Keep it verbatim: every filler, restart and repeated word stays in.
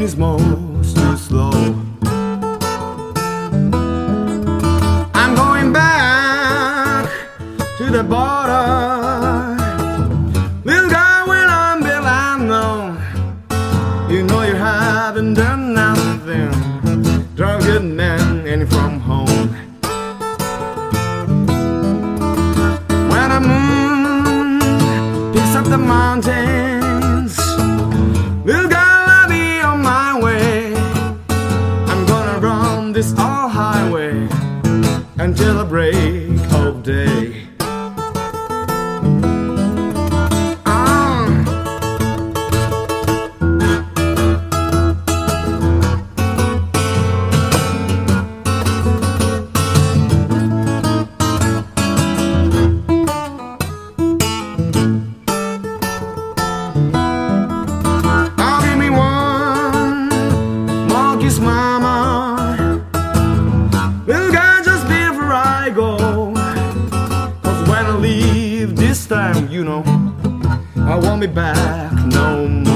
is most too slow. I'm going back to the border. Little girl, when I'm Bill, I know you know you haven't done nothing. Drive a good man and from home. When the moon picks up the mountains, little girl, I'll be on my way. I'm gonna run this old highway until the break of day. Mama, little girl, just before I go, 'cause when I leave this time, you know, I won't be back no more.